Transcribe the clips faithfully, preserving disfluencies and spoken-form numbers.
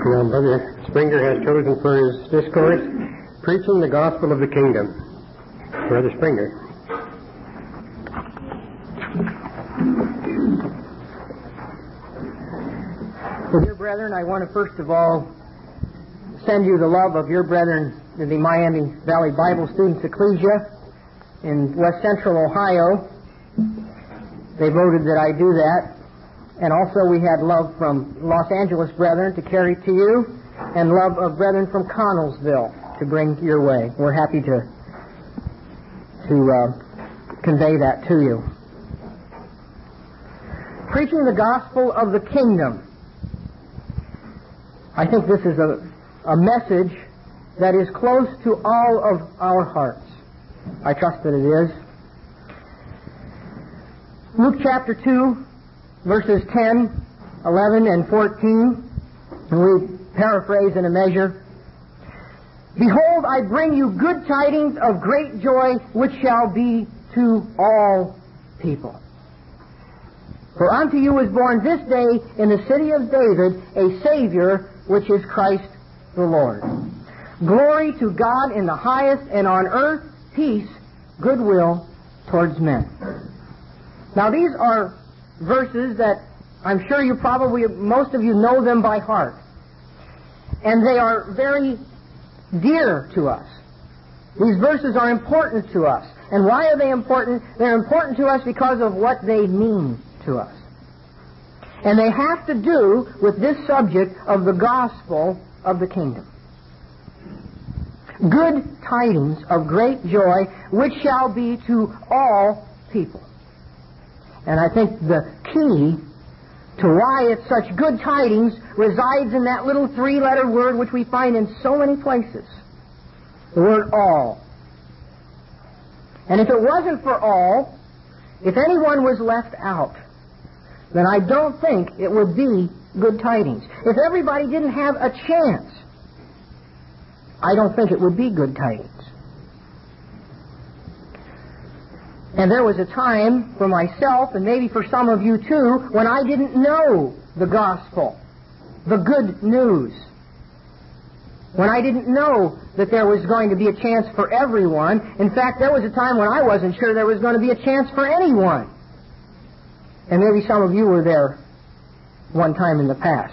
Now, Brother Springer has chosen for his discourse, Preaching the Gospel of the Kingdom. Brother Springer. Well, dear brethren, I want to first of all send you the love of your brethren in the Miami Valley Bible Students Ecclesia in West Central Ohio. They voted that I do that. And also we had love from Los Angeles brethren to carry to you, and love of brethren from Connellsville to bring your way. We're happy to to uh, convey that to you. Preaching the gospel of the kingdom. I think this is a, a message that is close to all of our hearts. I trust that it is. Luke chapter two, verses ten, eleven, and fourteen, and we paraphrase in a measure. Behold, I bring you good tidings of great joy, which shall be to all people. For unto you was born this day in the city of David a Savior, which is Christ the Lord. Glory to God in the highest, and on earth peace, goodwill towards men. Now these are verses that I'm sure you probably, most of you know them by heart. And they are very dear to us. These verses are important to us. And why are they important? They're important to us because of what they mean to us. And they have to do with this subject of the gospel of the kingdom. Good tidings of great joy, which shall be to all people. And I think the key to why it's such good tidings resides in that little three-letter word which we find in so many places. The word all. And if it wasn't for all, if anyone was left out, then I don't think it would be good tidings. If everybody didn't have a chance, I don't think it would be good tidings. And there was a time for myself, and maybe for some of you too, when I didn't know the gospel, the good news. When I didn't know that there was going to be a chance for everyone. In fact, there was a time when I wasn't sure there was going to be a chance for anyone. And maybe some of you were there one time in the past.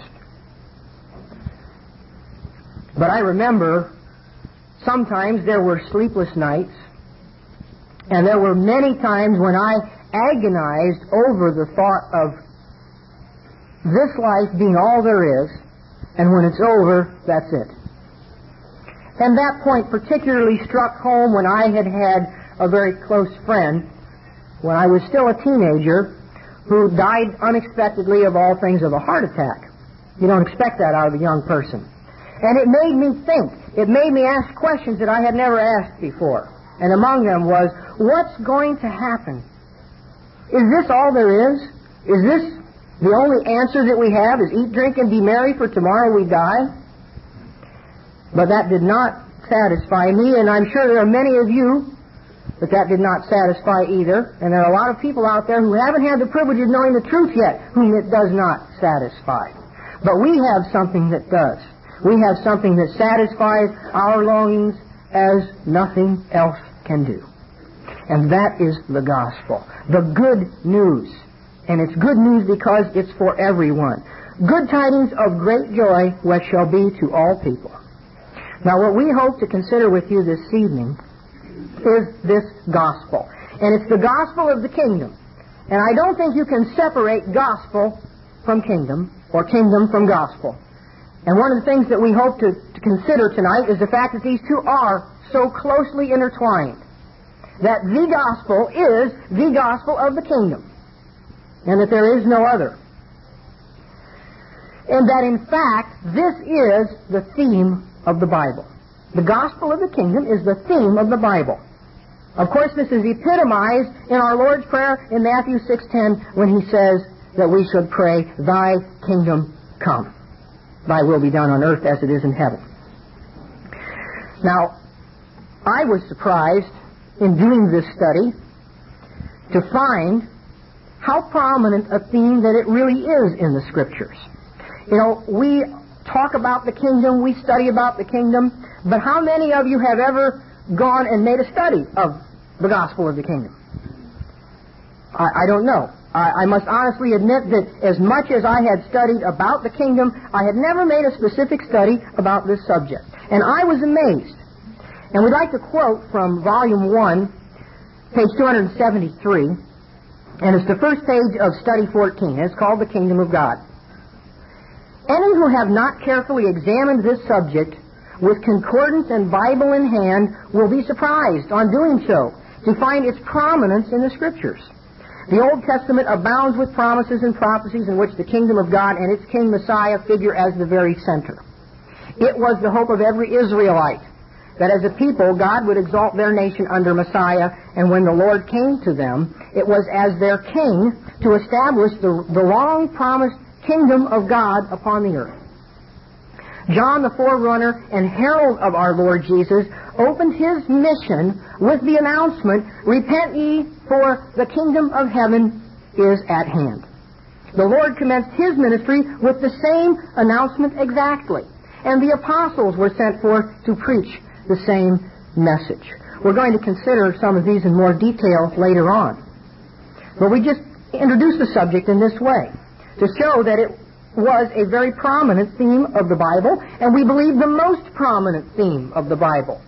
But I remember sometimes there were sleepless nights. And there were many times when I agonized over the thought of this life being all there is, and when it's over, that's it. And that point particularly struck home when I had had a very close friend, when I was still a teenager, who died unexpectedly of all things of a heart attack. You don't expect that out of a young person. And it made me think. It made me ask questions that I had never asked before. And among them was, what's going to happen? Is this all there is? Is this the only answer that we have? Is eat, drink, and be merry, for tomorrow we die? But that did not satisfy me, and I'm sure there are many of you that that did not satisfy either. And there are a lot of people out there who haven't had the privilege of knowing the truth yet, whom it does not satisfy. But we have something that does. We have something that satisfies our longings as nothing else can do. And that is the gospel. The good news. And it's good news because it's for everyone. Good tidings of great joy, which shall be to all people. Now, what we hope to consider with you this evening is this gospel. And it's the gospel of the kingdom. And I don't think you can separate gospel from kingdom, or kingdom from gospel. And one of the things that we hope to, to consider tonight is the fact that these two are so closely intertwined. That the gospel is the gospel of the kingdom. And that there is no other. And that in fact, this is the theme of the Bible. The gospel of the kingdom is the theme of the Bible. Of course, this is epitomized in our Lord's Prayer in Matthew six ten when He says that we should pray, Thy kingdom come. Thy will be done on earth as it is in heaven. Now, I was surprised in doing this study to find how prominent a theme that it really is in the Scriptures. You know, we talk about the kingdom, we study about the kingdom, but how many of you have ever gone and made a study of the gospel of the kingdom? I, I don't know. I, I must honestly admit that as much as I had studied about the kingdom, I had never made a specific study about this subject. And I was amazed. And we'd like to quote from Volume one, page two hundred seventy-three, and it's the first page of Study fourteen. It's called The Kingdom of God. Any who have not carefully examined this subject with concordance and Bible in hand will be surprised on doing so to find its prominence in the Scriptures. The Old Testament abounds with promises and prophecies in which the kingdom of God and its King Messiah figure as the very center. It was the hope of every Israelite that as a people God would exalt their nation under Messiah, and when the Lord came to them, it was as their King to establish the, the long-promised kingdom of God upon the earth. John, the forerunner and herald of our Lord Jesus, opened his mission with the announcement, "Repent ye, for the kingdom of heaven is at hand." The Lord commenced his ministry with the same announcement exactly, and the apostles were sent forth to preach the same message. We're going to consider some of these in more detail later on. But we just introduced the subject in this way, to show that it was a very prominent theme of the Bible, and we believe the most prominent theme of the Bible.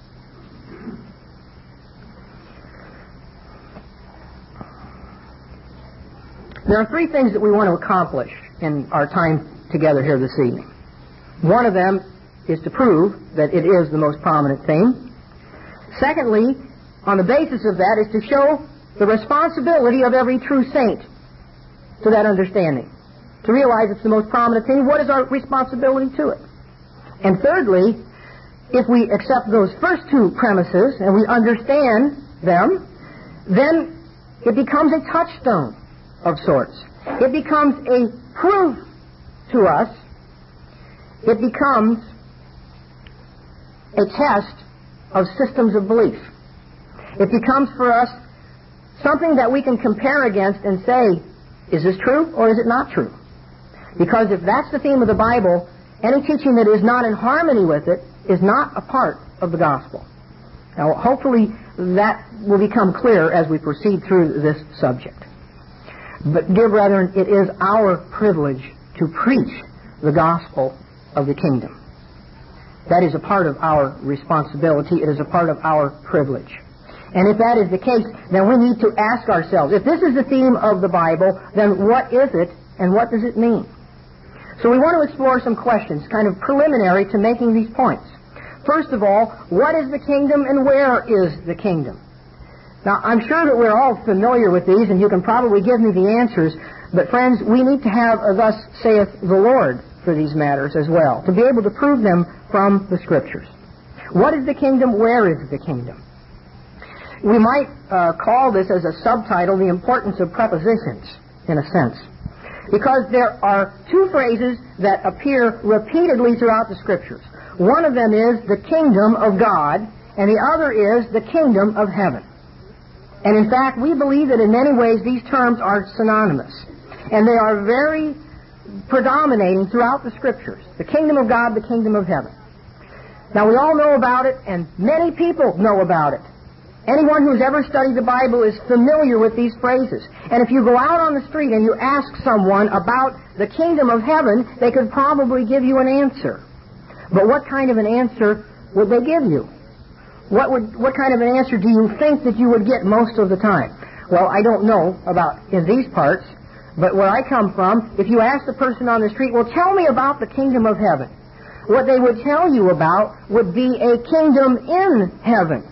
There are three things that we want to accomplish in our time together here this evening. One of them is to prove that it is the most prominent theme. Secondly, on the basis of that, is to show the responsibility of every true saint to that understanding. To realize it's the most prominent thing, what is our responsibility to it? And thirdly, if we accept those first two premises and we understand them, then it becomes a touchstone of sorts. It becomes a proof to us. It becomes a test of systems of belief. It becomes for us something that we can compare against and say, is this true or is it not true? Because if that's the theme of the Bible, any teaching that is not in harmony with it is not a part of the gospel. Now, hopefully that will become clear as we proceed through this subject. But, dear brethren, it is our privilege to preach the gospel of the kingdom. That is a part of our responsibility. It is a part of our privilege. And if that is the case, then we need to ask ourselves, if this is the theme of the Bible, then what is it and what does it mean? So we want to explore some questions, kind of preliminary to making these points. First of all, what is the kingdom and where is the kingdom? Now, I'm sure that we're all familiar with these, and you can probably give me the answers, but friends, we need to have a "thus saith the Lord" for these matters as well, to be able to prove them from the Scriptures. What is the kingdom? Where is the kingdom? We might uh, call this as a subtitle, the importance of prepositions, in a sense. Because there are two phrases that appear repeatedly throughout the Scriptures. One of them is the kingdom of God, and the other is the kingdom of heaven. And in fact, we believe that in many ways these terms are synonymous. And they are very predominating throughout the Scriptures. The kingdom of God, the kingdom of heaven. Now, we all know about it, and many people know about it. Anyone who's ever studied the Bible is familiar with these phrases. And if you go out on the street and you ask someone about the kingdom of heaven, they could probably give you an answer. But what kind of an answer would they give you? What would, what kind of an answer do you think that you would get most of the time? Well, I don't know about in these parts, but where I come from, if you ask the person on the street, well, tell me about the kingdom of heaven, what they would tell you about would be a kingdom in heaven.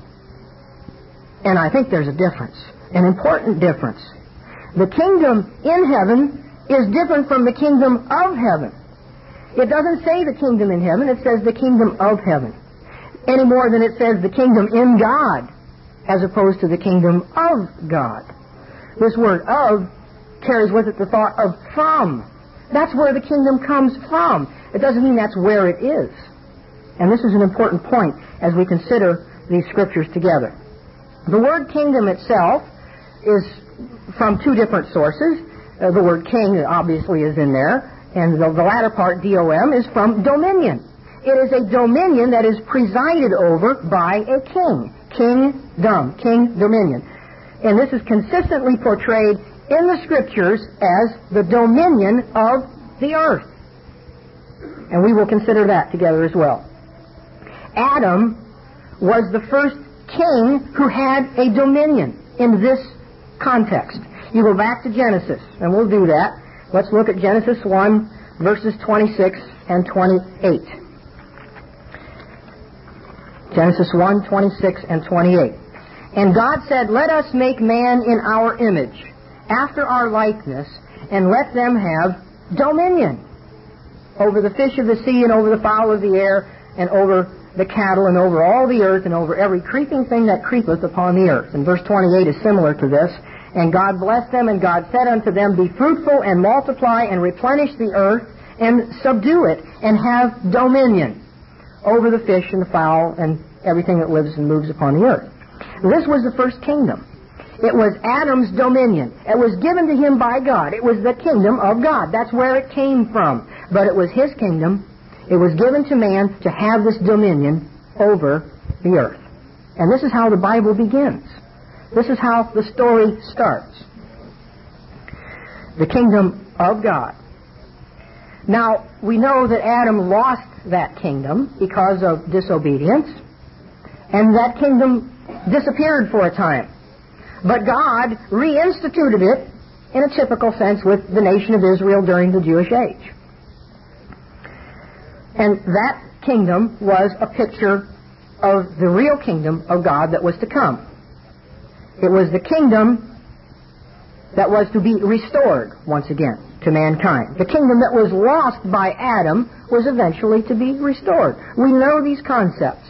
And I think there's a difference, an important difference. The kingdom in heaven is different from the kingdom of heaven. It doesn't say the kingdom in heaven, it says the kingdom of heaven. Any more than it says the kingdom in God, as opposed to the kingdom of God. This word "of" carries with it the thought of "from." That's where the kingdom comes from. It doesn't mean that's where it is. And this is an important point as we consider these Scriptures together. The word kingdom itself is from two different sources. Uh, the word king obviously is in there. and the, the latter part, D O M, is from dominion. It is a dominion that is presided over by a king. Kingdom, king dominion. And this is consistently portrayed in the Scriptures as the dominion of the earth. And we will consider that together as well. Adam was the first king who had a dominion in this context. You go back to Genesis, and we'll do that. Let's look at Genesis one, verses twenty-six and twenty-eight. Genesis one, twenty-six and twenty-eight. And God said, "Let us make man in our image, after our likeness, and let them have dominion over the fish of the sea, and over the fowl of the air, and over the cattle, and over all the earth, and over every creeping thing that creepeth upon the earth." And verse twenty-eight is similar to this. "And God blessed them, and God said unto them, Be fruitful, and multiply, and replenish the earth, and subdue it, and have dominion over the fish and the fowl, and everything that lives and moves upon the earth." This was the first kingdom. It was Adam's dominion. It was given to him by God. It was the kingdom of God. That's where it came from. But it was his kingdom. It was given to man to have this dominion over the earth. And this is how the Bible begins. This is how the story starts. The kingdom of God. Now, we know that Adam lost that kingdom because of disobedience, and that kingdom disappeared for a time. But God reinstituted it in a typical sense with the nation of Israel during the Jewish age. And that kingdom was a picture of the real kingdom of God that was to come. It was the kingdom that was to be restored once again to mankind. The kingdom that was lost by Adam was eventually to be restored. We know these concepts.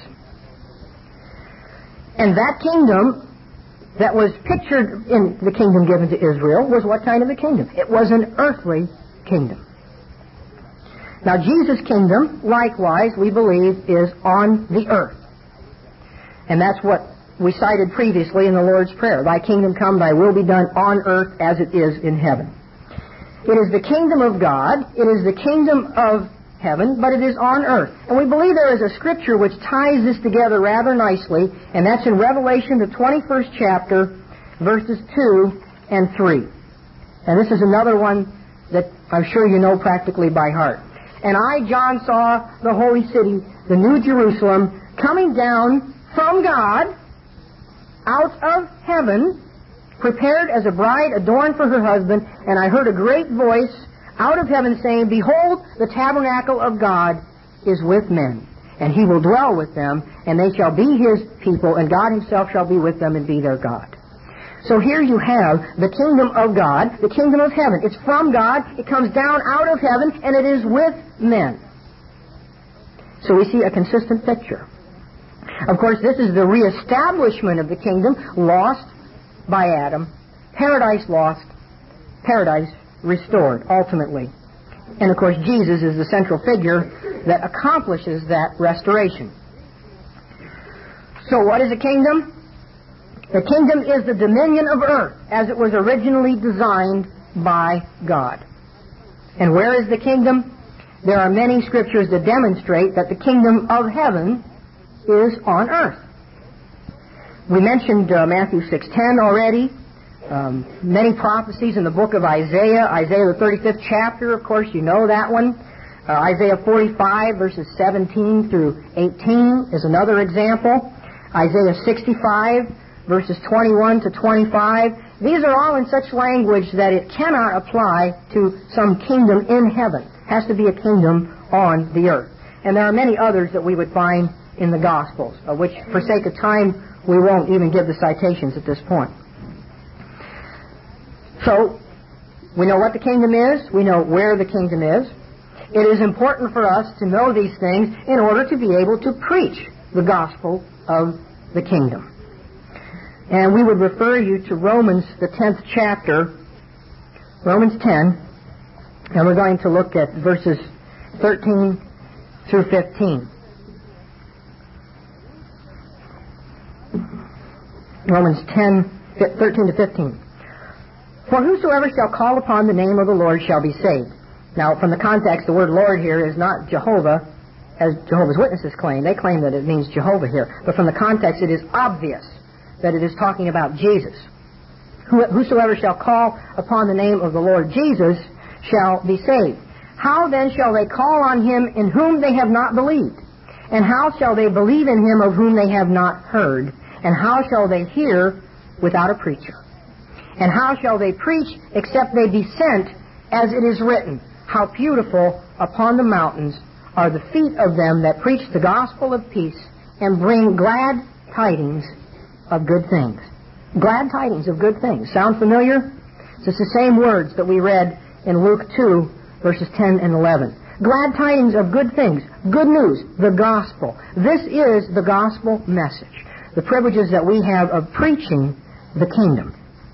And that kingdom that was pictured in the kingdom given to Israel was what kind of a kingdom? It was an earthly kingdom. Now, Jesus' kingdom, likewise, we believe, is on the earth. And that's what we cited previously in the Lord's Prayer. Thy kingdom come, thy will be done on earth as it is in heaven. It is the kingdom of God. It is the kingdom of heaven, but it is on earth. And we believe there is a scripture which ties this together rather nicely, and that's in Revelation, the twenty-first chapter, verses two and three. And this is another one that I'm sure you know practically by heart. "And I, John, saw the holy city, the new Jerusalem, coming down from God out of heaven, prepared as a bride adorned for her husband. And I heard a great voice out of heaven saying, Behold, the tabernacle of God is with men, and he will dwell with them, and they shall be his people, and God himself shall be with them and be their God." So here you have the kingdom of God, the kingdom of heaven. It's from God, it comes down out of heaven, and it is with men. So we see a consistent picture. Of course, this is the reestablishment of the kingdom lost by Adam. Paradise lost, paradise restored, ultimately. And of course, Jesus is the central figure that accomplishes that restoration. So what is a kingdom? The kingdom is the dominion of earth as it was originally designed by God. And where is the kingdom? There are many scriptures that demonstrate that the kingdom of heaven is on earth. We mentioned uh, Matthew six ten already. Um, many prophecies in the book of Isaiah. Isaiah the thirty-fifth chapter, of course, you know that one. Uh, Isaiah forty-five, verses seventeen through eighteen is another example. Isaiah sixty-five, verses twenty-one to twenty-five. These are all in such language that it cannot apply to some kingdom in heaven. It has to be a kingdom on the earth. And there are many others that we would find in the Gospels, of which, for sake of time, we won't even give the citations at this point. So, we know what the kingdom is. We know where the kingdom is. It is important for us to know these things in order to be able to preach the gospel of the kingdom. And we would refer you to Romans, the tenth chapter, Romans ten, and we're going to look at verses thirteen through fifteen. Romans ten, thirteen to fifteen. "For whosoever shall call upon the name of the Lord shall be saved. Now, from the context, the word Lord here is not Jehovah, as Jehovah's Witnesses claim. They claim that it means Jehovah here. But from the context, it is obvious that it is talking about Jesus. Whosoever shall call upon the name of the Lord Jesus shall be saved. How then shall they call on him in whom they have not believed? And how shall they believe in him of whom they have not heard? And how shall they hear without a preacher? And how shall they preach except they be sent, as it is written, how beautiful upon the mountains are the feet of them that preach the gospel of peace and bring glad tidings of good things. Glad tidings of good things. Sound familiar? It's the same words that we read in Luke two, verses ten and eleven. Glad tidings of good things. Good news. The gospel. This is the gospel message. The privileges that we have of preaching the kingdom.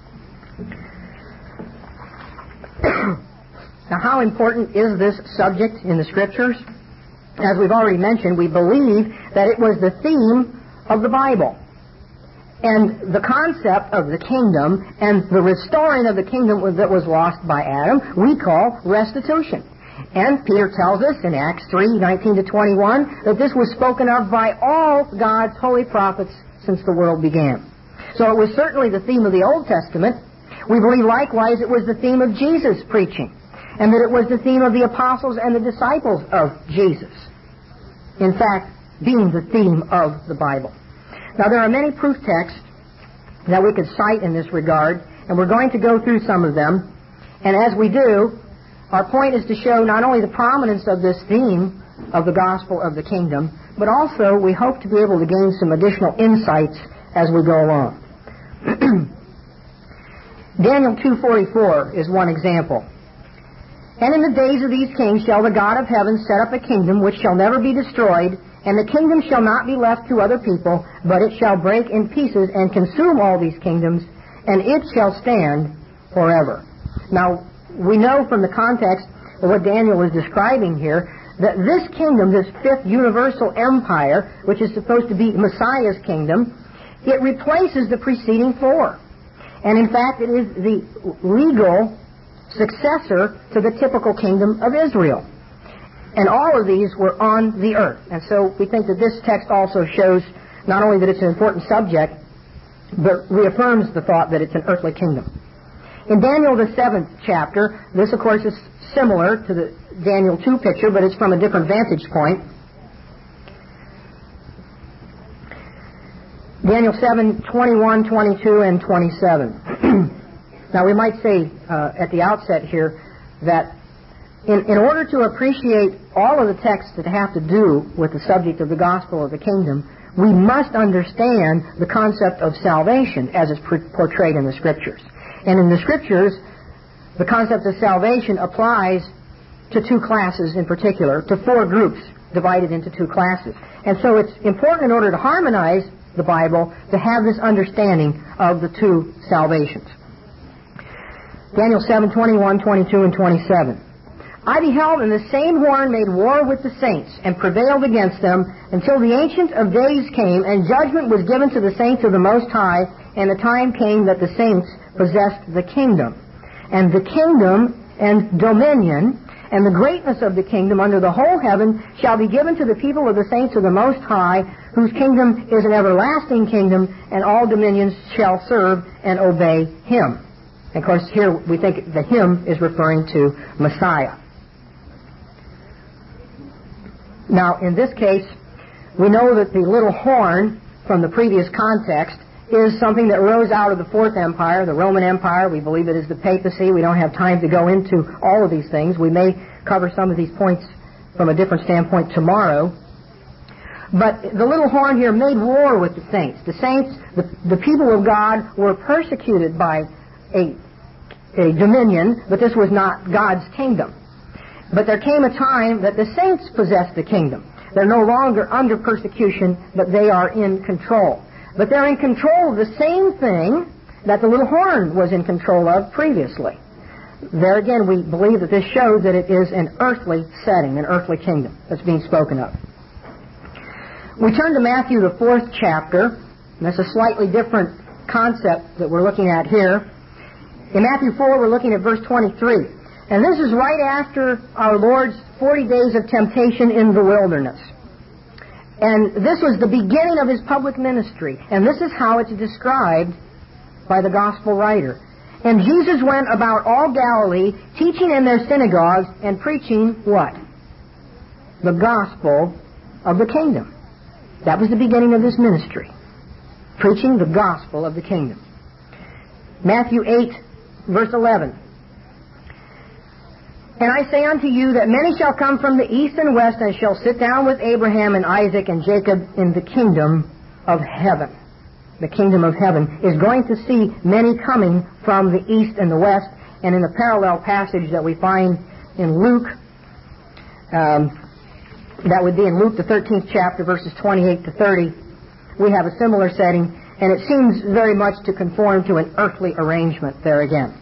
Now, how important is this subject in the Scriptures? As we've already mentioned, we believe that it was the theme of the Bible. And the concept of the kingdom and the restoring of the kingdom that was lost by Adam, we call restitution. And Peter tells us in Acts three, nineteen to twenty-one, that this was spoken of by all God's holy prophets since the world began. So it was certainly the theme of the Old Testament. We believe likewise it was the theme of Jesus' preaching, and that it was the theme of the apostles and the disciples of Jesus. In fact, being the theme of the Bible. Now, there are many proof texts that we could cite in this regard, and we're going to go through some of them. And as we do, our point is to show not only the prominence of this theme of the gospel of the kingdom, but also we hope to be able to gain some additional insights as we go along. Daniel two forty-four is one example. And in the days of these kings shall the God of heaven set up a kingdom which shall never be destroyed, and the kingdom shall not be left to other people, but it shall break in pieces and consume all these kingdoms, and it shall stand forever. Now, we know from the context of what Daniel is describing here, that this kingdom, this fifth universal empire, which is supposed to be Messiah's kingdom, it replaces the preceding four. And in fact, it is the legal successor to the typical kingdom of Israel. And all of these were on the earth. And so we think that this text also shows not only that it's an important subject, but reaffirms the thought that it's an earthly kingdom. In Daniel, the seventh chapter, this, of course, is similar to the Daniel two picture, but it's from a different vantage point. Daniel seven, twenty-one, twenty-two, and twenty-seven. Now, we might say uh, at the outset here that in, in order to appreciate all of the texts that have to do with the subject of the gospel of the kingdom, we must understand the concept of salvation as it's portrayed in the Scriptures. And in the Scriptures, the concept of salvation applies to two classes in particular, to four groups divided into two classes. And so it's important in order to harmonize the Bible to have this understanding of the two salvations. Daniel seven, twenty-one, twenty-two, and twenty-seven. I beheld, and the same horn made war with the saints, and prevailed against them, until the Ancient of Days came, and judgment was given to the saints of the Most High, and the time came that the saints possessed the kingdom. And the kingdom and dominion, and the greatness of the kingdom under the whole heaven, shall be given to the people of the saints of the Most High, whose kingdom is an everlasting kingdom, and all dominions shall serve and obey him. And of course, here we think the him is referring to Messiah. Now, in this case, we know that the little horn from the previous context is something that rose out of the Fourth Empire, the Roman Empire. We believe it is the papacy. We don't have time to go into all of these things. We may cover some of these points from a different standpoint tomorrow. But the little horn here made war with the saints. The saints, the, the people of God, were persecuted by a, a dominion, but this was not God's kingdom. But there came a time that the saints possessed the kingdom. They're no longer under persecution, but they are in control. But they're in control of the same thing that the little horn was in control of previously. There again, we believe that this shows that it is an earthly setting, an earthly kingdom that's being spoken of. We turn to Matthew, the fourth chapter, and that's a slightly different concept that we're looking at here. In Matthew four, we're looking at verse twenty-three. And this is right after our Lord's forty days of temptation in the wilderness. And this was the beginning of his public ministry. And this is how it's described by the gospel writer. And Jesus went about all Galilee, teaching in their synagogues and preaching what? The gospel of the kingdom. That was the beginning of his ministry. Preaching the gospel of the kingdom. Matthew eight, verse eleven. And I say unto you that many shall come from the east and west and shall sit down with Abraham and Isaac and Jacob in the kingdom of heaven. The kingdom of heaven is going to see many coming from the east and the west. And in a parallel passage that we find in Luke, um, that would be in Luke the thirteenth chapter, verses twenty-eight to thirty, we have a similar setting, and it seems very much to conform to an earthly arrangement there again.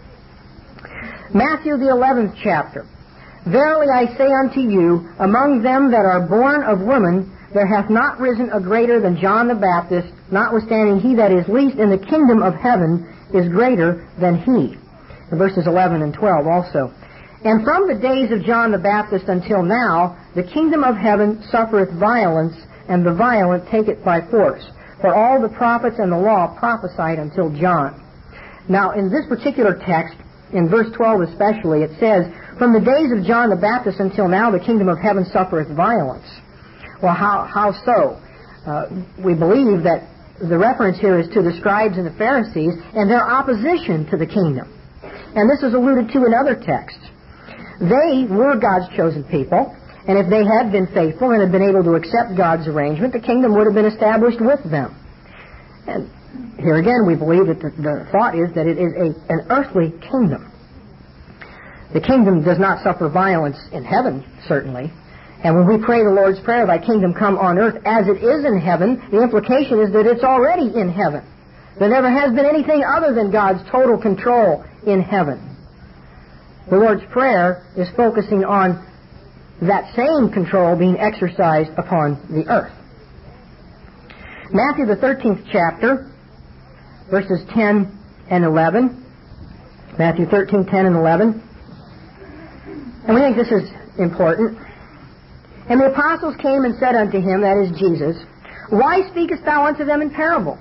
Matthew the eleventh chapter. Verily I say unto you, among them that are born of women, there hath not risen a greater than John the Baptist, notwithstanding he that is least in the kingdom of heaven is greater than he. In verses eleven and twelve also. And from the days of John the Baptist until now, the kingdom of heaven suffereth violence, and the violent take it by force. For all the prophets and the law prophesied until John. Now, in this particular text, in verse twelve especially, it says, from the days of John the Baptist until now, the kingdom of heaven suffereth violence. Well, how, how so? Uh, we believe that the reference here is to the scribes and the Pharisees and their opposition to the kingdom. And this is alluded to in other texts. They were God's chosen people, and if they had been faithful and had been able to accept God's arrangement, the kingdom would have been established with them. And here again, we believe that the, the thought is that it is a, an earthly kingdom. The kingdom does not suffer violence in heaven, certainly. And when we pray the Lord's Prayer, thy kingdom come on earth as it is in heaven, the implication is that it's already in heaven. There never has been anything other than God's total control in heaven. The Lord's Prayer is focusing on that same control being exercised upon the earth. Matthew the thirteenth chapter, verses ten and eleven. Matthew thirteen, ten and eleven. And we think this is important. And the apostles came and said unto him, that is Jesus, why speakest thou unto them in parables?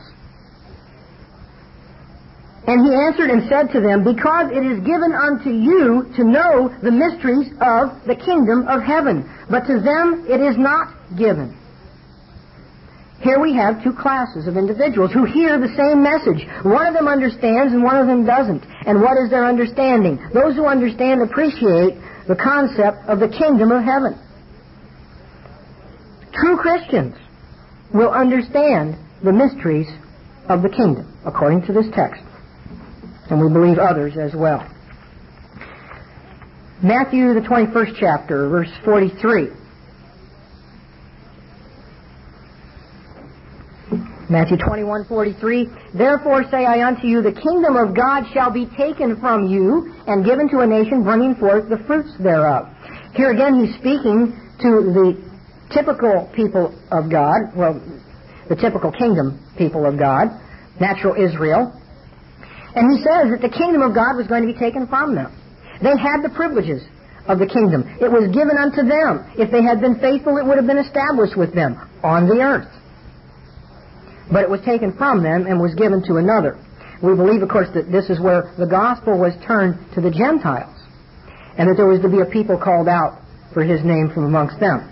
And he answered and said to them, because it is given unto you to know the mysteries of the kingdom of heaven, but to them it is not given. Here we have two classes of individuals who hear the same message. One of them understands and one of them doesn't. And what is their understanding? Those who understand appreciate the concept of the kingdom of heaven. True Christians will understand the mysteries of the kingdom, according to this text. And we believe others as well. Matthew, the twenty-first chapter, verse forty-three. Matthew twenty-one, forty-three. Therefore say I unto you, the kingdom of God shall be taken from you and given to a nation bringing forth the fruits thereof. Here again he's speaking to the typical people of God, well, the typical kingdom people of God, natural Israel. And he says that the kingdom of God was going to be taken from them. They had the privileges of the kingdom. It was given unto them. If they had been faithful, it would have been established with them on the earth. But it was taken from them and was given to another. We believe, of course, that this is where the gospel was turned to the Gentiles, and that there was to be a people called out for his name from amongst them.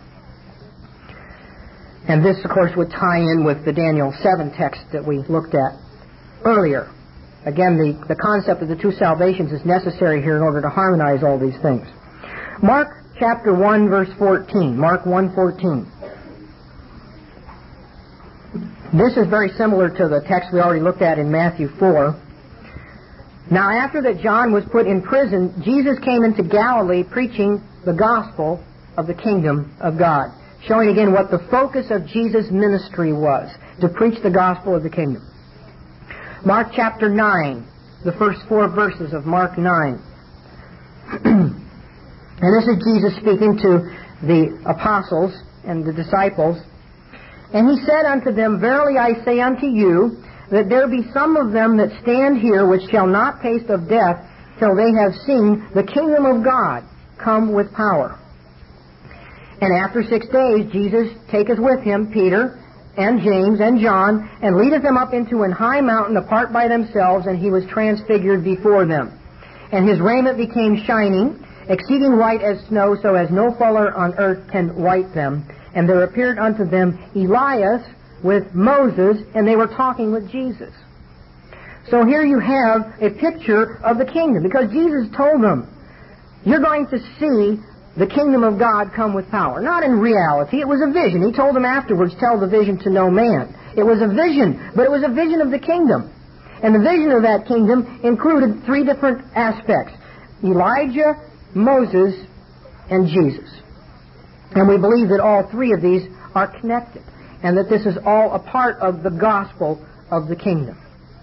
And this, of course, would tie in with the Daniel seven text that we looked at earlier. Again, the, the concept of the two salvations is necessary here in order to harmonize all these things. Mark chapter one, verse fourteen. Mark one, fourteen. This is very similar to the text we already looked at in Matthew four. Now, after that John was put in prison, Jesus came into Galilee preaching the gospel of the kingdom of God, showing again what the focus of Jesus' ministry was, to preach the gospel of the kingdom. Mark chapter nine, the first four verses of Mark nine. And this is Jesus speaking to the apostles and the disciples. And he said unto them, verily I say unto you, that there be some of them that stand here which shall not taste of death till they have seen the kingdom of God come with power. And after six days Jesus taketh with him Peter and James and John, and leadeth them up into an high mountain apart by themselves, and he was transfigured before them. And his raiment became shining, exceeding white as snow, so as no fuller on earth can white them. And there appeared unto them Elias with Moses, and they were talking with Jesus. So here you have a picture of the kingdom, because Jesus told them, you're going to see the kingdom of God come with power. Not in reality, it was a vision. He told them afterwards, tell the vision to no man. It was a vision, but it was a vision of the kingdom. And the vision of that kingdom included three different aspects: Elijah, Moses, and Jesus. And we believe that all three of these are connected, and that this is all a part of the gospel of the kingdom.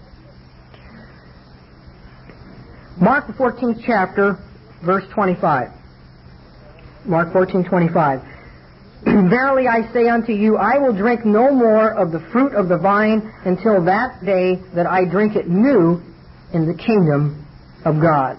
Mark the fourteenth chapter, verse twenty-five. Mark fourteen twenty-five. Verily I say unto you, I will drink no more of the fruit of the vine until that day that I drink it new in the kingdom of God.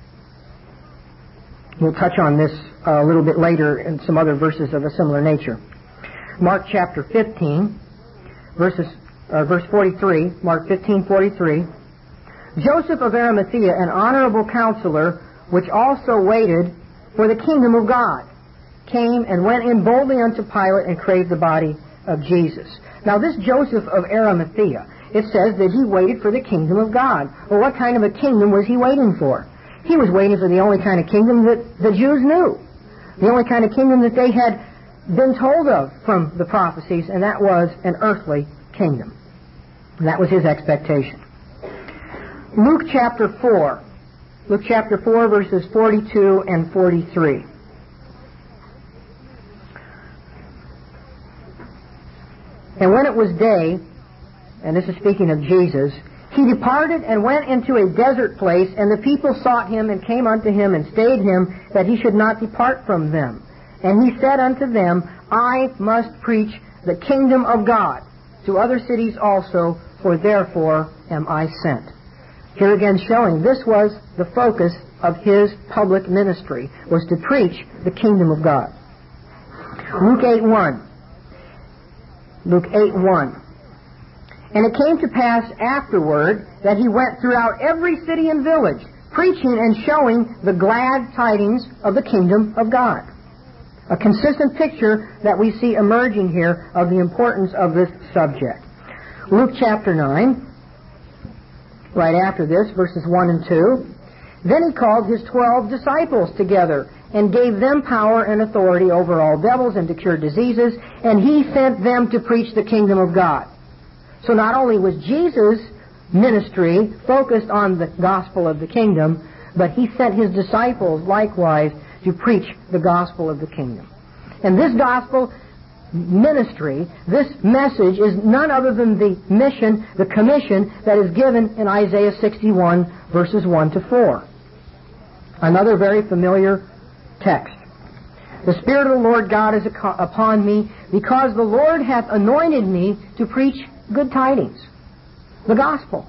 We'll touch on this a little bit later in some other verses of a similar nature. Mark chapter fifteen, verses, uh, verse forty-three. Mark fifteen forty-three. Joseph of Arimathea, an honorable counselor, which also waited for the kingdom of God, came and went in boldly unto Pilate and craved the body of Jesus. Now this Joseph of Arimathea, it says that he waited for the kingdom of God. Well, what kind of a kingdom was he waiting for? He was waiting for the only kind of kingdom that the Jews knew. The only kind of kingdom that they had been told of from the prophecies, and that was an earthly kingdom. And that was his expectation. Luke chapter four. Luke chapter four, verses forty-two and forty-three. And when it was day, and this is speaking of Jesus, he departed and went into a desert place, and the people sought him and came unto him and stayed him, that he should not depart from them. And he said unto them, I must preach the kingdom of God to other cities also, for therefore am I sent. Here again showing this was the focus of his public ministry, was to preach the kingdom of God. Luke eight one. Luke eight one. And it came to pass afterward that he went throughout every city and village, preaching and showing the glad tidings of the kingdom of God. A consistent picture that we see emerging here of the importance of this subject. Luke chapter nine, right after this, verses one and two. Then he called his twelve disciples together and gave them power and authority over all devils and to cure diseases, and he sent them to preach the kingdom of God. So not only was Jesus' ministry focused on the gospel of the kingdom, but he sent his disciples likewise to preach the gospel of the kingdom. And this gospel ministry, this message, is none other than the mission, the commission that is given in Isaiah sixty-one, verses one to four. Another very familiar text. The Spirit of the Lord God is upon me, because the Lord hath anointed me to preach good tidings, the gospel.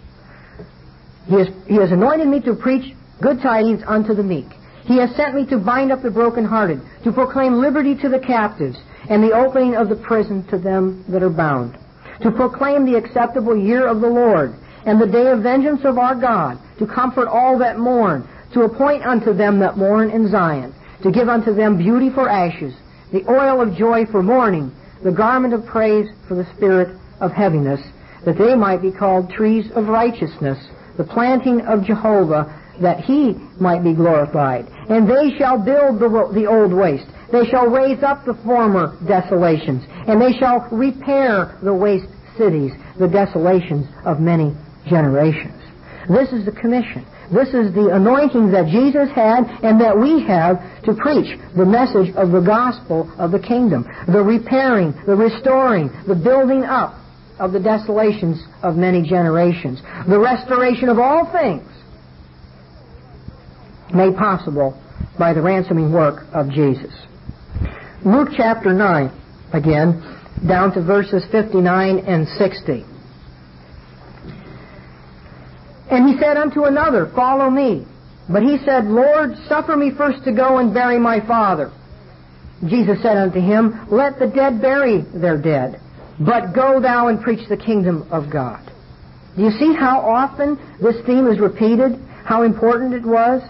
He has, he has anointed me to preach good tidings unto the meek. He has sent me to bind up the brokenhearted, to proclaim liberty to the captives, and the opening of the prison to them that are bound, to proclaim the acceptable year of the Lord, and the day of vengeance of our God, to comfort all that mourn, to appoint unto them that mourn in Zion, to give unto them beauty for ashes, the oil of joy for mourning, the garment of praise for the spirit of heaviness, that they might be called trees of righteousness, the planting of Jehovah, that he might be glorified. And they shall build the, the old waste. They shall raise up the former desolations, and they shall repair the waste cities, the desolations of many generations. This is the commission. This is the anointing that Jesus had and that we have to preach the message of the gospel of the kingdom. The repairing, the restoring, the building up of the desolations of many generations. The restoration of all things made possible by the ransoming work of Jesus. Luke chapter nine, again, down to verses fifty-nine and sixty. And he said unto another, Follow me. But he said, Lord, suffer me first to go and bury my father. Jesus said unto him, Let the dead bury their dead, but go thou and preach the kingdom of God. Do you see how often this theme is repeated? How important it was?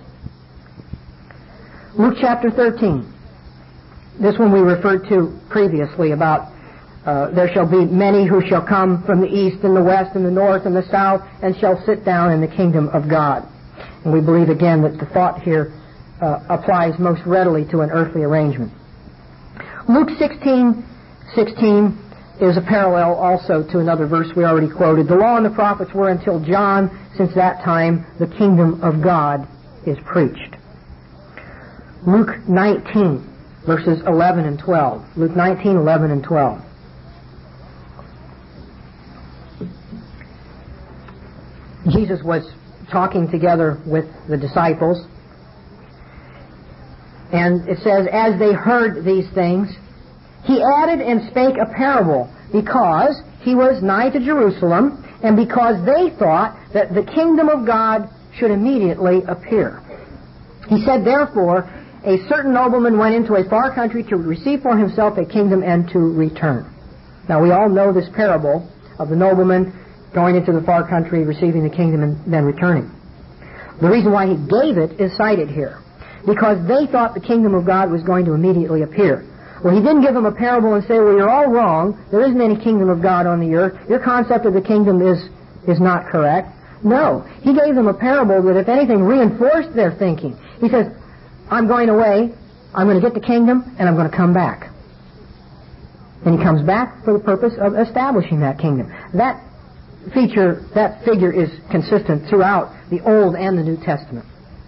Luke chapter thirteen. This one we referred to previously about uh, there shall be many who shall come from the east and the west and the north and the south and shall sit down in the kingdom of God. And we believe again that the thought here uh, applies most readily to an earthly arrangement. Luke sixteen sixteen is a parallel also to another verse we already quoted. The law and the prophets were until John. Since that time, the kingdom of God is preached. Luke nineteen, verses eleven and twelve. Luke nineteen, eleven and twelve. Jesus was talking together with the disciples. And it says, as they heard these things, he added and spake a parable, because he was nigh to Jerusalem, and because they thought that the kingdom of God should immediately appear. He said, therefore, a certain nobleman went into a far country to receive for himself a kingdom and to return. Now, we all know this parable of the nobleman going into the far country, receiving the kingdom, and then returning. The reason why he gave it is cited here, because they thought the kingdom of God was going to immediately appear. Well, he didn't give them a parable and say, well, you're all wrong. There isn't any kingdom of God on the earth. Your concept of the kingdom is, is not correct. No. He gave them a parable that, if anything, reinforced their thinking. He says, I'm going away, I'm going to get the kingdom, and I'm going to come back. And he comes back for the purpose of establishing that kingdom. That feature, that figure is consistent throughout the Old and the New Testament.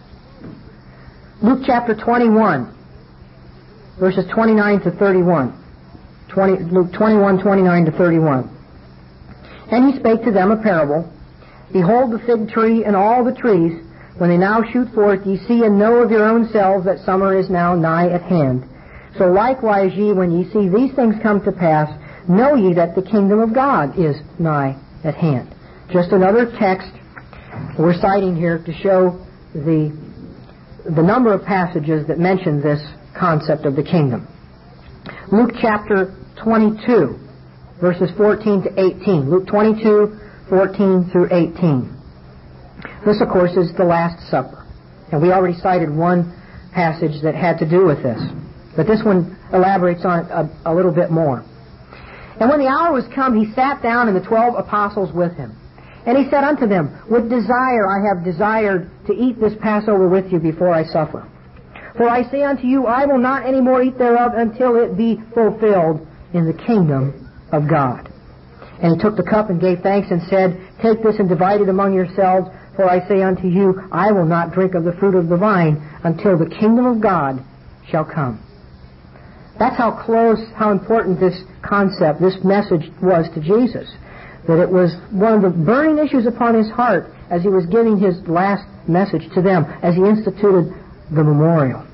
Luke chapter twenty-one, verses twenty-nine to thirty-one. twenty, Luke twenty-one, twenty-nine to thirty-one. And he spake to them a parable. Behold the fig tree and all the trees, when they now shoot forth, ye see and know of your own selves that summer is now nigh at hand. So likewise ye, when ye see these things come to pass, know ye that the kingdom of God is nigh at hand. Just another text we're citing here to show the, the number of passages that mention this concept of the kingdom. Luke chapter twenty-two, verses fourteen to eighteen. Luke twenty-two, fourteen through eighteen. This, of course, is the Last Supper. And we already cited one passage that had to do with this. But this one elaborates on it a, a little bit more. And when the hour was come, he sat down, and the twelve apostles with him. And he said unto them, With desire I have desired to eat this Passover with you before I suffer. For I say unto you, I will not any more eat thereof until it be fulfilled in the kingdom of God. And he took the cup and gave thanks and said, Take this and divide it among yourselves. For I say unto you, I will not drink of the fruit of the vine until the kingdom of God shall come. That's how close, how important this concept, this message was to Jesus. That it was one of the burning issues upon his heart as he was giving his last message to them, as he instituted the memorial.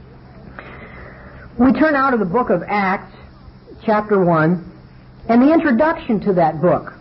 We turn now to the book of Acts, chapter one, and the introduction to that book.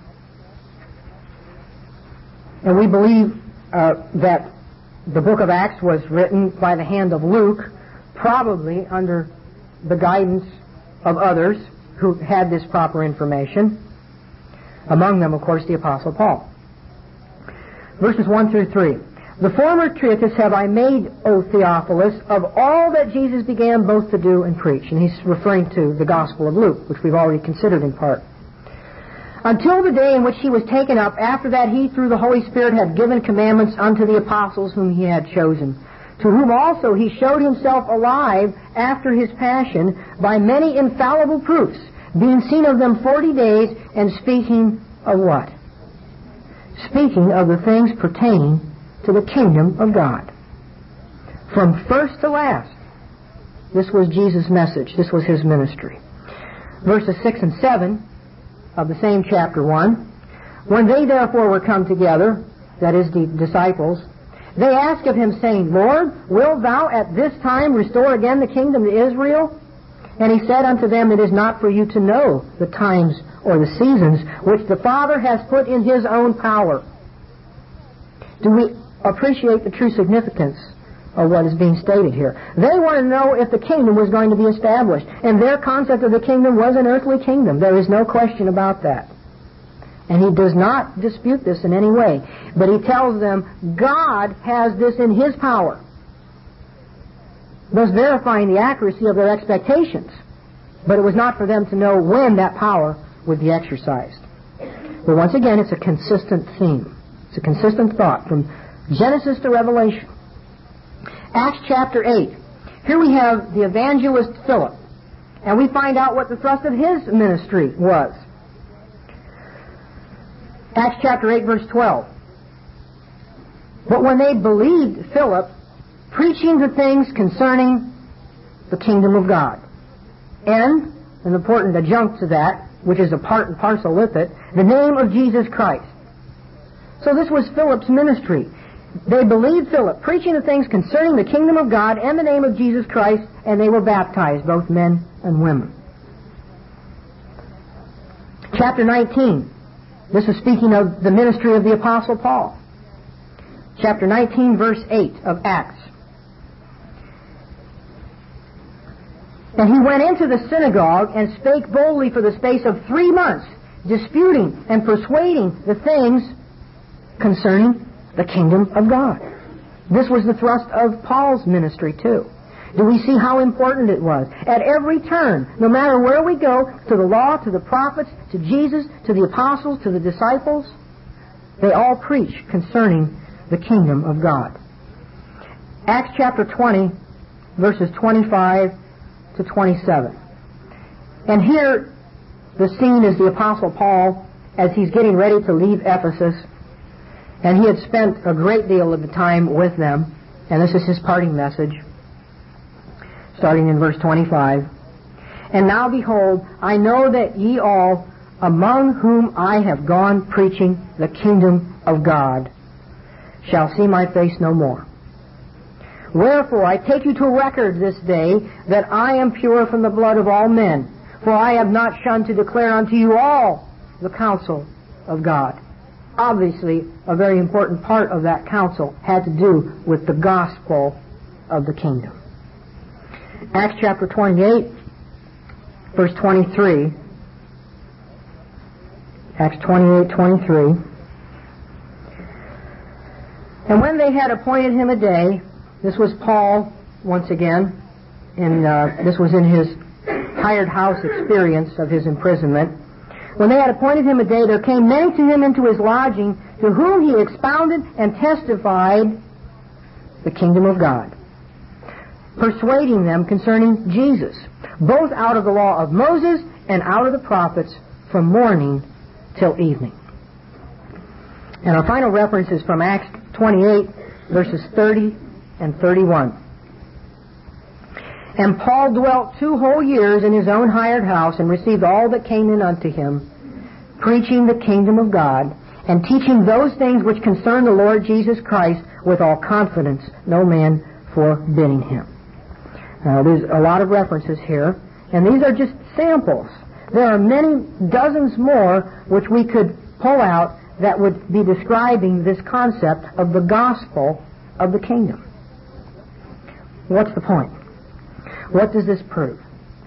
And we believe uh, that the book of Acts was written by the hand of Luke, probably under the guidance of others who had this proper information. Among them, of course, the Apostle Paul. Verses one through three. The former treatise have I made, O Theophilus, of all that Jesus began both to do and preach. And he's referring to the Gospel of Luke, which we've already considered in part. Until the day in which he was taken up, after that he through the Holy Spirit had given commandments unto the apostles whom he had chosen, to whom also he showed himself alive after his passion by many infallible proofs, being seen of them forty days, and speaking of what? Speaking of the things pertaining to the kingdom of God. From first to last, this was Jesus' message. This was his ministry. Verses six and seven of the same chapter one. When they therefore were come together, that is the disciples, they asked of him, saying, Lord, wilt thou at this time restore again the kingdom to Israel? And he said unto them, It is not for you to know the times or the seasons which the Father has put in his own power. Do we appreciate the true significance of what is being stated here. They want to know if the kingdom was going to be established. And their concept of the kingdom was an earthly kingdom. There is no question about that. And he does not dispute this in any way. But he tells them God has this in His power, thus verifying the accuracy of their expectations. But it was not for them to know when that power would be exercised. But once again, it's a consistent theme. It's a consistent thought from Genesis to Revelation. Acts chapter eight. Here we have the evangelist Philip, and we find out what the thrust of his ministry was. Acts chapter eight, verse twelve. But when they believed Philip, preaching the things concerning the kingdom of God, and an important adjunct to that, which is a part and parcel with it, the name of Jesus Christ. So this was Philip's ministry. They believed Philip, preaching the things concerning the kingdom of God and the name of Jesus Christ, and they were baptized, both men and women. Chapter nineteen. This is speaking of the ministry of the Apostle Paul. Chapter nineteen, verse eight of Acts. And he went into the synagogue and spake boldly for the space of three months, disputing and persuading the things concerning the kingdom of God. This was the thrust of Paul's ministry too. Do we see how important it was? At every turn, no matter where we go, to the law, to the prophets, to Jesus, to the apostles, to the disciples, they all preach concerning the kingdom of God. Acts chapter twenty, verses twenty-five to twenty-seven. And here, the scene is the Apostle Paul as he's getting ready to leave Ephesus. And he had spent a great deal of the time with them. And this is his parting message, starting in verse twenty-five. And now behold, I know that ye all, among whom I have gone preaching the kingdom of God, shall see my face no more. Wherefore I take you to record this day that I am pure from the blood of all men. For I have not shunned to declare unto you all the counsel of God. Obviously, a very important part of that counsel had to do with the gospel of the kingdom. Acts chapter twenty-eight, verse twenty-three. Acts twenty-eight, twenty-three. And when they had appointed him a day, this was Paul, once again, and uh, this was in his hired house experience of his imprisonment. When they had appointed him a day, there came many to him into his lodging, to whom he expounded and testified the kingdom of God, persuading them concerning Jesus, both out of the law of Moses and out of the prophets, from morning till evening. And our final reference is from Acts twenty-eight, verses thirty and thirty-one. And Paul dwelt two whole years in his own hired house, and received all that came in unto him, preaching the kingdom of God, and teaching those things which concern the Lord Jesus Christ with all confidence, no man forbidding him. Now, there's a lot of references here, and these are just samples. There are many dozens more which we could pull out that would be describing this concept of the gospel of the kingdom. What's the point? What does this prove?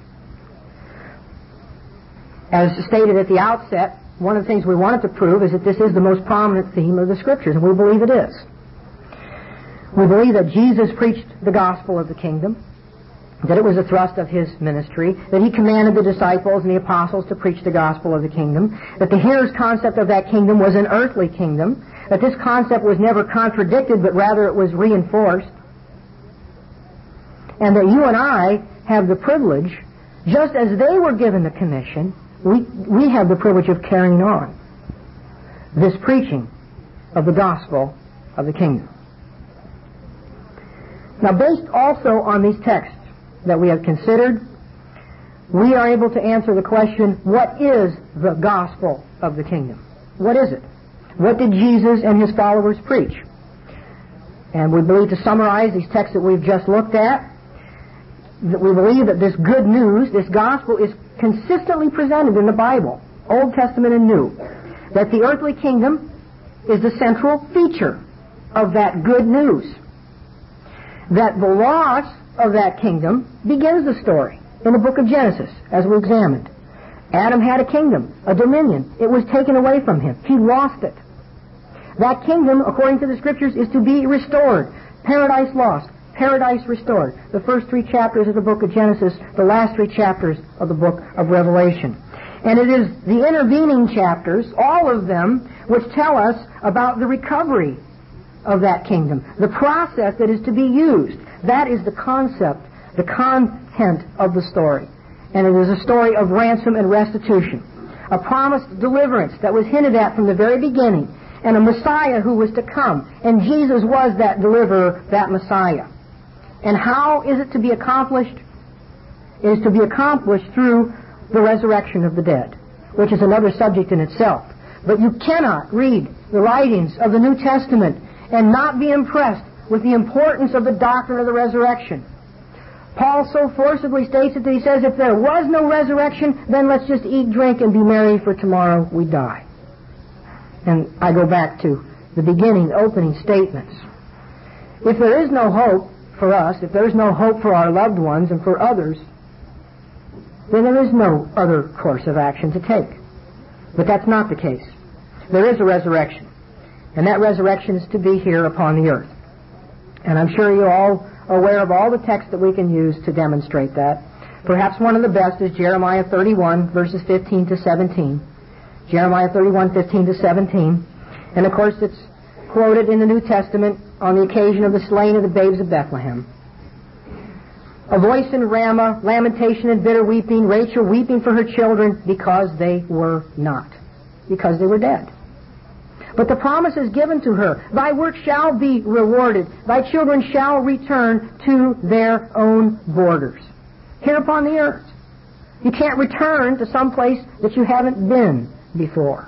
As stated at the outset, one of the things we wanted to prove is that this is the most prominent theme of the Scriptures, and we believe it is. We believe that Jesus preached the gospel of the kingdom, that it was a thrust of his ministry, that he commanded the disciples and the apostles to preach the gospel of the kingdom, that the hearer's concept of that kingdom was an earthly kingdom, that this concept was never contradicted, but rather it was reinforced, and that you and I have the privilege, just as they were given the commission, we, we have the privilege of carrying on this preaching of the gospel of the kingdom. Now, based also on these texts that we have considered, we are able to answer the question, what is the gospel of the kingdom? What is it? What did Jesus and his followers preach? And we believe, to summarize these texts that we've just looked at, that we believe that this good news, this gospel, is consistently presented in the Bible, Old Testament and New. That the earthly kingdom is the central feature of that good news. That the loss of that kingdom begins the story in the book of Genesis, as we examined. Adam had a kingdom, a dominion. It was taken away from him. He lost it. That kingdom, according to the Scriptures, is to be restored. Paradise lost, paradise restored. The first three chapters of the book of Genesis, the last three chapters of the book of Revelation. And it is the intervening chapters, all of them, which tell us about the recovery of that kingdom, the process that is to be used. That is the concept, the content of the story. And it is a story of ransom and restitution. A promised deliverance that was hinted at from the very beginning, and a Messiah who was to come. And Jesus was that deliverer, that Messiah. And how is it to be accomplished? It is to be accomplished through the resurrection of the dead, which is another subject in itself. But you cannot read the writings of the New Testament and not be impressed with the importance of the doctrine of the resurrection. Paul so forcibly states it that he says, if there was no resurrection, then let's just eat, drink, and be merry, for tomorrow we die. And I go back to the beginning, opening statements. If there is no hope for us, if there is no hope for our loved ones and for others, then there is no other course of action to take. But that's not the case. There is a resurrection. And that resurrection is to be here upon the earth. And I'm sure you're all aware of all the texts that we can use to demonstrate that. Perhaps one of the best is Jeremiah thirty-one, verses fifteen to seventeen. Jeremiah thirty-one, fifteen to seventeen. And of course it's quoted in the New Testament on the occasion of the slaying of the babes of Bethlehem. A voice in Ramah, lamentation and bitter weeping, Rachel weeping for her children because they were not, because they were dead. But the promise is given to her, thy work shall be rewarded, thy children shall return to their own borders. Here upon the earth. You can't return to some place that you haven't been before.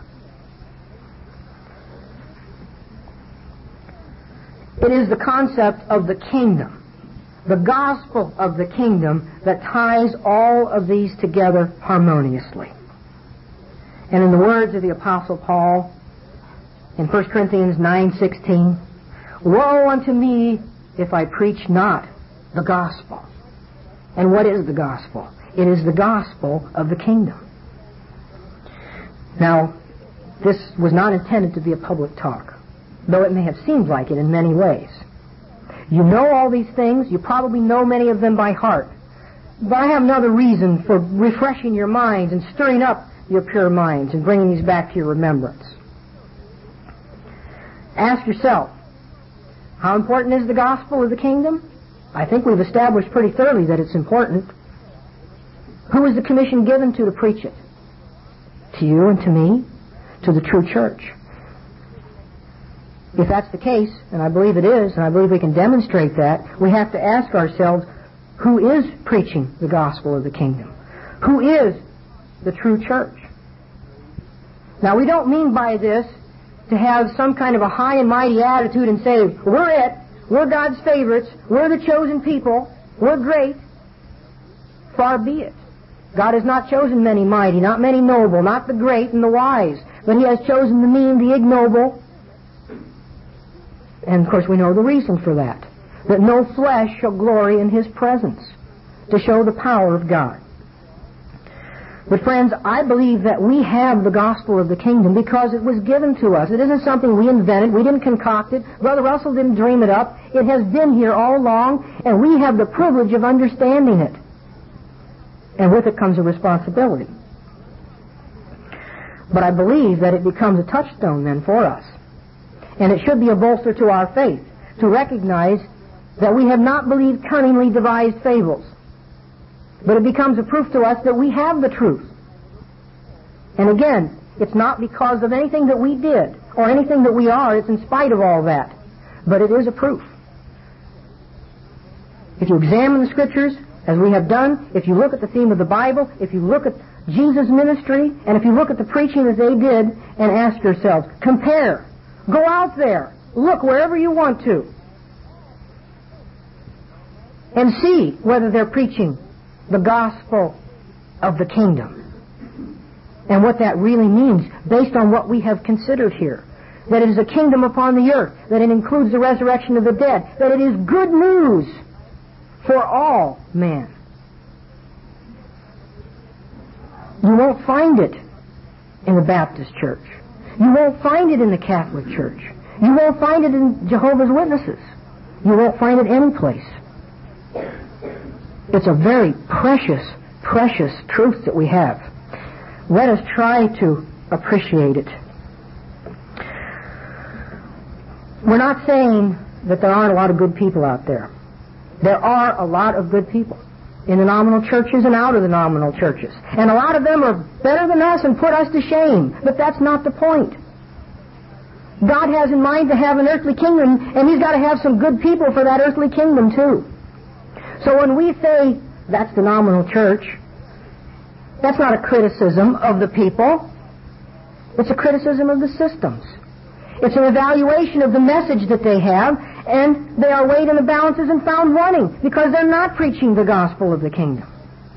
It is the concept of the kingdom, the gospel of the kingdom, that ties all of these together harmoniously. And in the words of the Apostle Paul in First Corinthians nine sixteen, woe unto me if I preach not the gospel. And what is the gospel? It is the gospel of the kingdom. Now, this was not intended to be a public talk, though it may have seemed like it in many ways. You know all these things. You probably know many of them by heart. But I have another reason for refreshing your minds and stirring up your pure minds and bringing these back to your remembrance. Ask yourself, how important is the gospel of the kingdom? I think we've established pretty thoroughly that it's important. Who is the commission given to to preach it? To you and to me? To the true church. If that's the case, and I believe it is, and I believe we can demonstrate that, we have to ask ourselves, who is preaching the gospel of the kingdom? Who is the true church? Now, we don't mean by this to have some kind of a high and mighty attitude and say, we're it, we're God's favorites, we're the chosen people, we're great. Far be it. God has not chosen many mighty, not many noble, not the great and the wise, but He has chosen the mean, the ignoble. And of course we know the reason for that. That no flesh shall glory in His presence, to show the power of God. But friends, I believe that we have the gospel of the kingdom because it was given to us. It isn't something we invented. We didn't concoct it. Brother Russell didn't dream it up. It has been here all along, and we have the privilege of understanding it. And with it comes a responsibility. But I believe that it becomes a touchstone then for us. And it should be a bolster to our faith to recognize that we have not believed cunningly devised fables. But it becomes a proof to us that we have the truth. And again, it's not because of anything that we did or anything that we are. It's in spite of all that. But it is a proof. If you examine the Scriptures, as we have done, if you look at the theme of the Bible, if you look at Jesus' ministry, and if you look at the preaching that they did, and ask yourselves, compare. Go out there. Look wherever you want to. And see whether they're preaching the gospel of the kingdom. And what that really means based on what we have considered here. that it is a kingdom upon the earth, that it includes the resurrection of the dead, that it is good news for all men. You won't find it in the Baptist church. You won't find it in the Catholic Church. You won't find it in Jehovah's Witnesses. You won't find it anyplace. It's a very precious, precious truth that we have. Let us try to appreciate it. We're not saying that there aren't a lot of good people out there. There are a lot of good people in the nominal churches and out of the nominal churches. And a lot of them are better than us and put us to shame. But that's not the point. God has in mind to have an earthly kingdom, and He's got to have some good people for that earthly kingdom too. So when we say that's the nominal church, that's not a criticism of the people. It's a criticism of the systems. It's an evaluation of the message that they have, and they are weighed in the balances and found wanting because they're not preaching the gospel of the kingdom.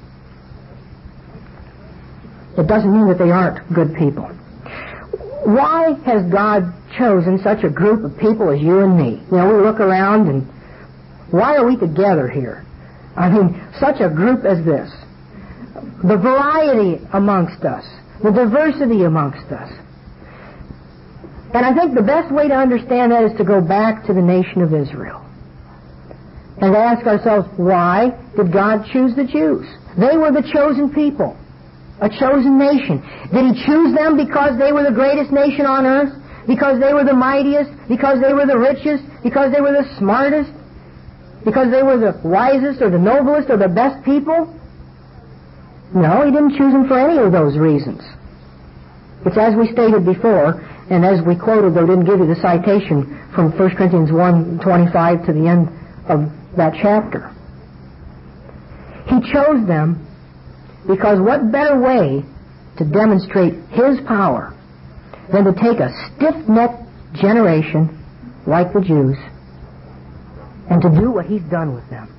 It doesn't mean that they aren't good people. Why has God chosen such a group of people as you and me? You know, we look around and why are we together here? I mean, such a group as this. The variety amongst us. The diversity amongst us. And I think the best way to understand that is to go back to the nation of Israel. And to ask ourselves, why did God choose the Jews? They were the chosen people. A chosen nation. Did He choose them because they were the greatest nation on earth? Because they were the mightiest? Because they were the richest? Because they were the smartest? Because they were the wisest or the noblest or the best people? No, He didn't choose them for any of those reasons. It's as we stated before, and as we quoted, though didn't give you the citation from First Corinthians one twenty-five to the end of that chapter. He chose them because what better way to demonstrate His power than to take a stiff-necked generation like the Jews and to do what He's done with them.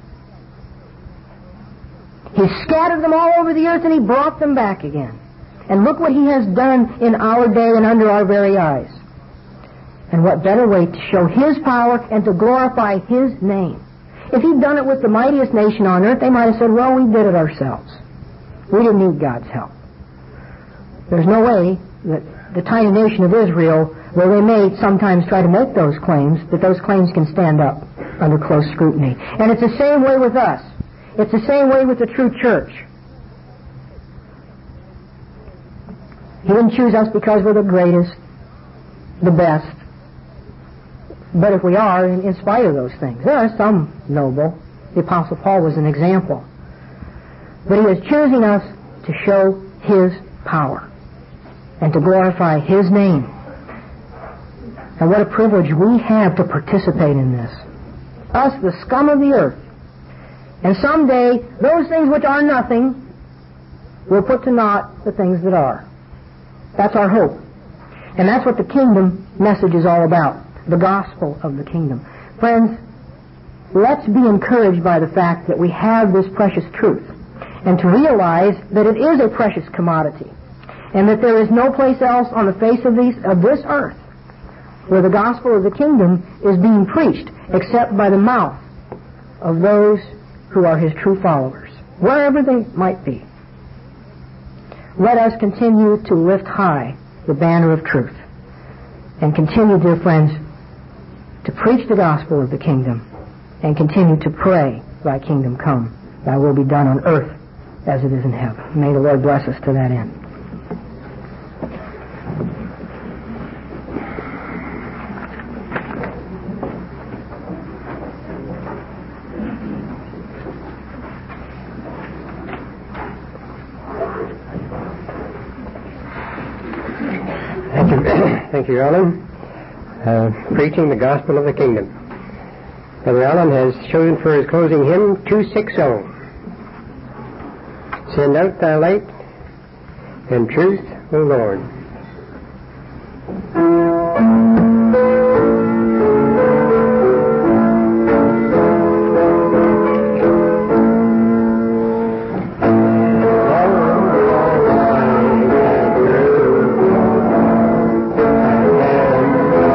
He scattered them all over the earth and He brought them back again. And look what He has done in our day and under our very eyes. And what better way to show His power and to glorify His name. If He'd done it with the mightiest nation on earth, they might have said, well, we did it ourselves. We didn't need God's help. There's no way that the tiny nation of Israel, though they may sometimes try to make those claims, that those claims can stand up under close scrutiny. And it's the same way with us. It's the same way with the true church. He didn't choose us because we're the greatest, the best. But if we are, in, in spite of those things, there are some noble. The Apostle Paul was an example. But He is choosing us to show His power and to glorify His name. And what a privilege we have to participate in this. Us, the scum of the earth. And someday, those things which are nothing will put to naught the things that are. That's our hope. And that's what the kingdom message is all about. The gospel of the kingdom. Friends, let's be encouraged by the fact that we have this precious truth. And to realize that it is a precious commodity. And that there is no place else on the face of, these, of this earth where the gospel of the kingdom is being preached except by the mouth of those who are His true followers, wherever they might be. Let us continue to lift high the banner of truth and continue, dear friends, to preach the gospel of the kingdom and continue to pray, Thy kingdom come, Thy will be done on earth as it is in heaven. May the Lord bless us to that end. Thank you, Alan. Uh, preaching the gospel of the kingdom. Brother Alan has chosen for his closing hymn two sixty. Send out Thy light and truth, O Lord. Thank you.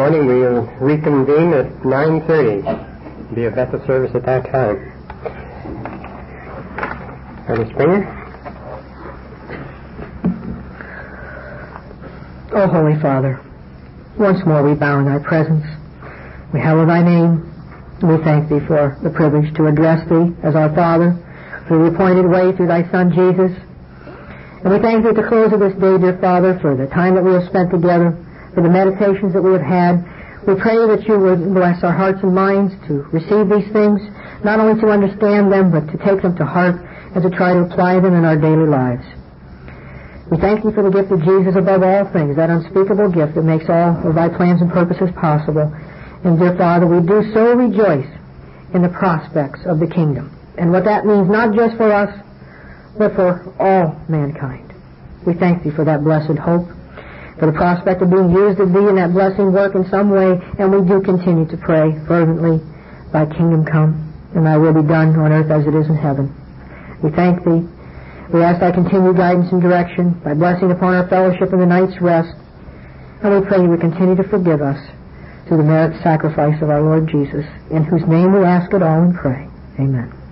morning. We'll reconvene at nine thirty. Be a Bethel service at that time. Brother Springer? Oh, Holy Father, once more we bow in thy presence. We hallow thy name. We thank thee for the privilege to address thee as our Father through the appointed way through thy Son Jesus. And we thank thee at the close of this day, dear Father, for the time that we have spent together, for the meditations that we have had. We pray that you would bless our hearts and minds to receive these things, not only to understand them, but to take them to heart and to try to apply them in our daily lives. We thank thee for the gift of Jesus above all things, that unspeakable gift that makes all of thy plans and purposes possible. And dear Father, we do so rejoice in the prospects of the kingdom, and what that means not just for us, but for all mankind. We thank thee for that blessed hope, for the prospect of being used of thee in that blessing work in some way, and we do continue to pray fervently, thy kingdom come, and thy will be done on earth as it is in heaven. We thank thee. We ask thy continued guidance and direction, thy blessing upon our fellowship in the night's rest, and we pray you would continue to forgive us through the merit sacrifice of our Lord Jesus, in whose name we ask it all and pray. Amen.